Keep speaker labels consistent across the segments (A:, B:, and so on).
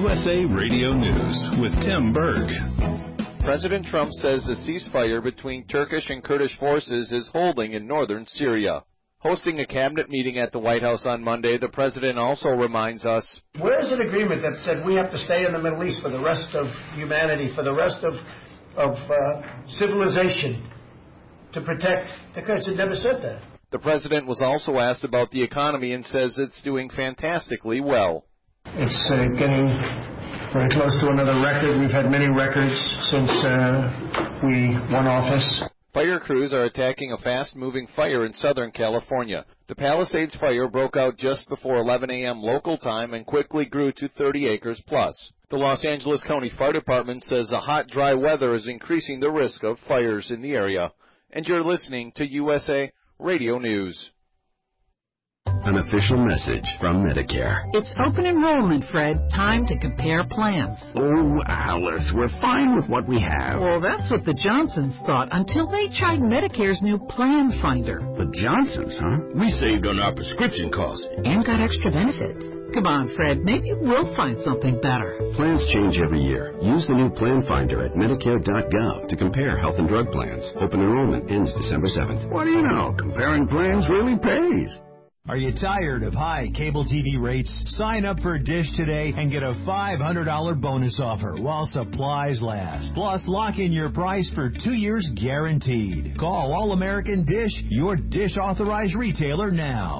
A: USA Radio News with Tim Berg.
B: President Trump says the ceasefire between Turkish and Kurdish forces is holding in northern Syria. Hosting a cabinet meeting at the White House on Monday, the president also reminds us,
C: where's an agreement that said we have to stay in the Middle East for the rest of humanity, for the rest of civilization, to protect the Kurds? It never said that.
B: The president was also asked about the economy and says it's doing fantastically well.
C: It's getting very close to another record. We've had many records since we won office.
B: Fire crews are attacking a fast-moving fire in Southern California. The Palisades fire broke out just before 11 a.m. local time and quickly grew to 30 acres plus. The Los Angeles County Fire Department says the hot, dry weather is increasing the risk of fires in the area. And you're listening to USA Radio News.
D: An official message from Medicare.
E: It's open enrollment, Fred. Time to compare plans.
D: Oh, Alice, we're fine with what we have.
E: Well, that's what the Johnsons thought until they tried Medicare's new Plan Finder.
D: The Johnsons, huh? We saved on our prescription costs.
E: And got extra benefits. Come on, Fred. Maybe we'll find something better.
D: Plans change every year. Use the new Plan Finder at Medicare.gov to compare health and drug plans. Open enrollment ends December 7th.
F: What do you know? Comparing plans really pays.
G: Are you tired of high cable TV rates? Sign up for Dish today and get a $500 bonus offer while supplies last. Plus, lock in your price for 2 years guaranteed. Call All-American Dish, your Dish authorized retailer now.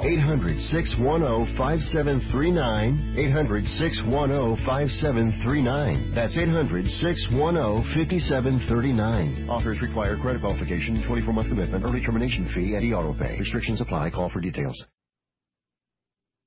H: 800-610-5739. 800-610-5739. That's 800-610-5739. Offers require credit qualification, 24-month commitment, early termination fee, and e-auto pay. Restrictions apply. Call for details.